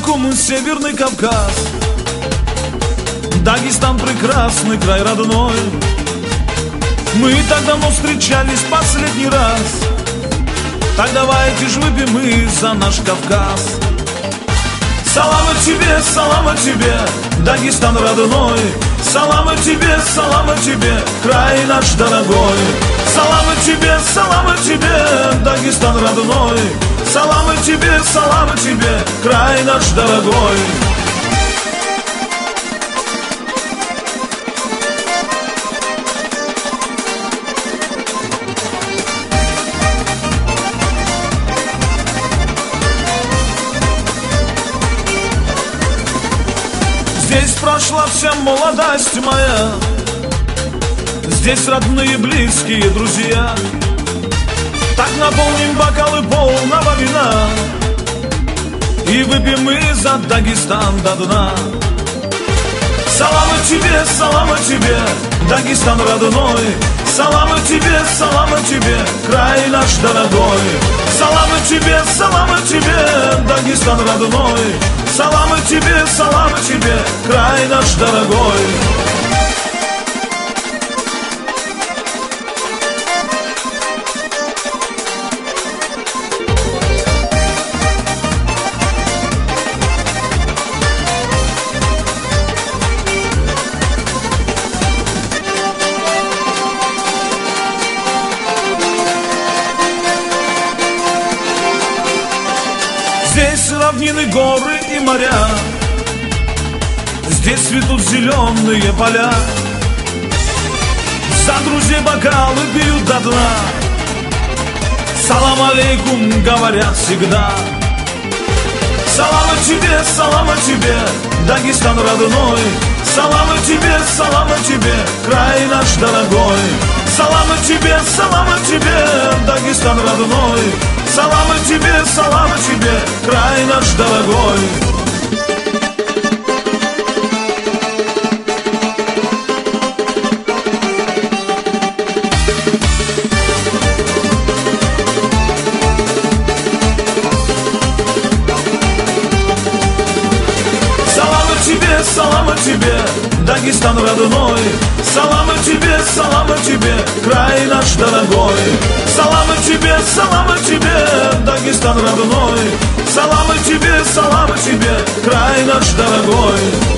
знакомый Северный Кавказ. Дагестан прекрасный, край родной. Мы так давно встречались последний раз. Так давайте ж выпьем мы за наш Кавказ. Салам тебе, Дагестан родной. Салам тебе, край наш дорогой. Салам тебе, Дагестан родной. Салам тебе, край наш дорогой. Здесь прошла вся молодость моя. Здесь родные, близкие, друзья. Так наполним бокалы полного вина и выпьем мы за Дагестан до дна. Салам тебе, Дагестан родной. Салам тебе, край наш дорогой. Салам тебе, Дагестан родной. Салам тебе, край наш дорогой. Здесь равнины, горы и моря. Здесь цветут зеленые поля. За друзей бокалы пьют до дна. Салам алейкум говорят всегда. Салам тебе, Дагестан родной. Салам тебе, край наш дорогой. Салам тебе, Дагестан родной. Салам тебе, край наш дорогой. Салам тебе, Дагестан родной. Салам тебе, край наш дорогой. Салам тебе, Дагестан родной. Салам тебе, край наш дорогой.